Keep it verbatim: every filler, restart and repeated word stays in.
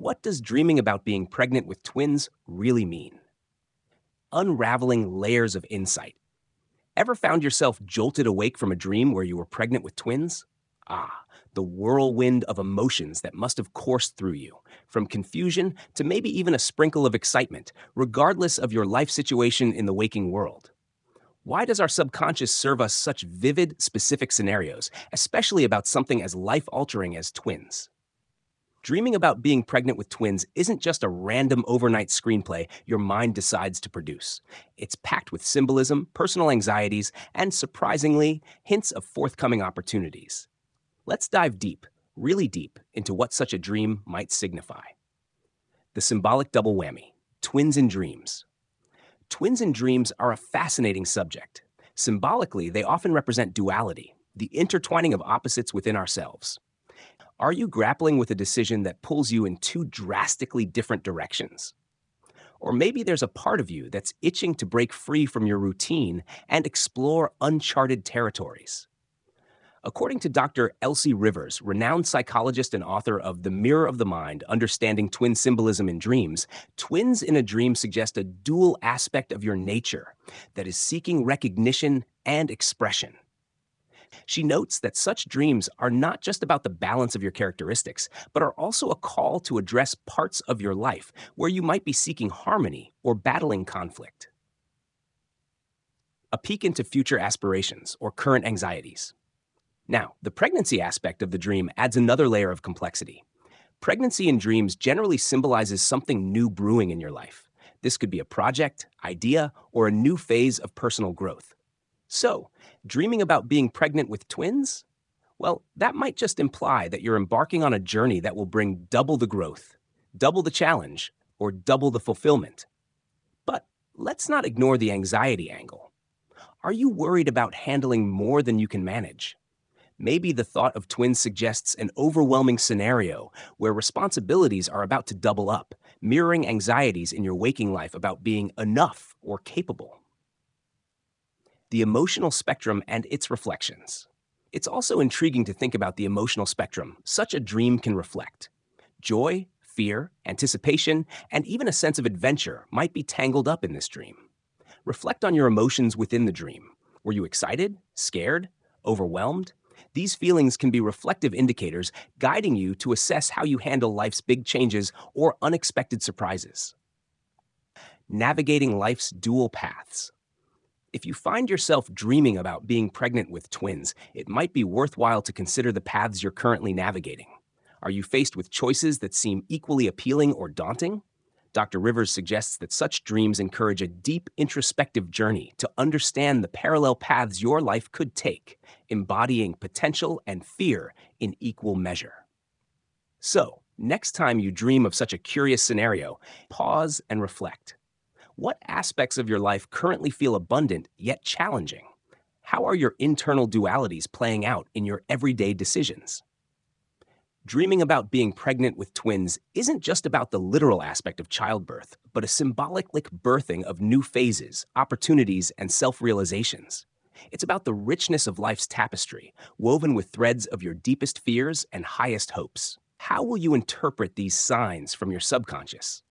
what does dreaming about being pregnant with twins really mean? Unraveling layers of insight. Ever found yourself jolted awake from a dream where you were pregnant with twins? Ah, the whirlwind of emotions that must have coursed through you, from confusion to maybe even a sprinkle of excitement, regardless of your life situation in the waking world. Why does our subconscious serve us such vivid, specific scenarios, especially about something as life altering as twins? Dreaming about being pregnant with twins isn't just a random overnight screenplay your mind decides to produce. It's packed with symbolism, personal anxieties, and surprisingly, hints of forthcoming opportunities. Let's dive deep, really deep, into what such a dream might signify. The symbolic double whammy, twins in dreams. Twins in dreams are a fascinating subject. Symbolically, they often represent duality, the intertwining of opposites within ourselves. Are you grappling with a decision that pulls you in two drastically different directions? Or maybe there's a part of you that's itching to break free from your routine and explore uncharted territories. According to Doctor Elsie Rivers, renowned psychologist and author of The Mirror of the Mind, Understanding Twin Symbolism in Dreams, twins in a dream suggest a dual aspect of your nature that is seeking recognition and expression. She notes that such dreams are not just about the balance of your characteristics, but are also a call to address parts of your life where you might be seeking harmony or battling conflict. A peek into future aspirations or current anxieties. Now, the pregnancy aspect of the dream adds another layer of complexity. Pregnancy in dreams generally symbolizes something new brewing in your life. This could be a project, idea, or a new phase of personal growth. So, dreaming about being pregnant with twins? Well, that might just imply that you're embarking on a journey that will bring double the growth, double the challenge, or double the fulfillment. But let's not ignore the anxiety angle. Are you worried about handling more than you can manage? Maybe the thought of twins suggests an overwhelming scenario where responsibilities are about to double up, mirroring anxieties in your waking life about being enough or capable. The emotional spectrum and its reflections. It's also intriguing to think about the emotional spectrum such a dream can reflect. Joy, fear, anticipation, and even a sense of adventure might be tangled up in this dream. Reflect on your emotions within the dream. Were you excited, scared, overwhelmed? These feelings can be reflective indicators guiding you to assess how you handle life's big changes or unexpected surprises. Navigating life's dual paths. If you find yourself dreaming about being pregnant with twins, it might be worthwhile to consider the paths you're currently navigating. Are you faced with choices that seem equally appealing or daunting? Doctor Rivers suggests that such dreams encourage a deep introspective journey to understand the parallel paths your life could take, embodying potential and fear in equal measure. So, next time you dream of such a curious scenario, pause and reflect. What aspects of your life currently feel abundant yet challenging? How are your internal dualities playing out in your everyday decisions? Dreaming about being pregnant with twins isn't just about the literal aspect of childbirth, but a symbolic birthing of new phases, opportunities, and self-realizations. It's about the richness of life's tapestry, woven with threads of your deepest fears and highest hopes. How will you interpret these signs from your subconscious?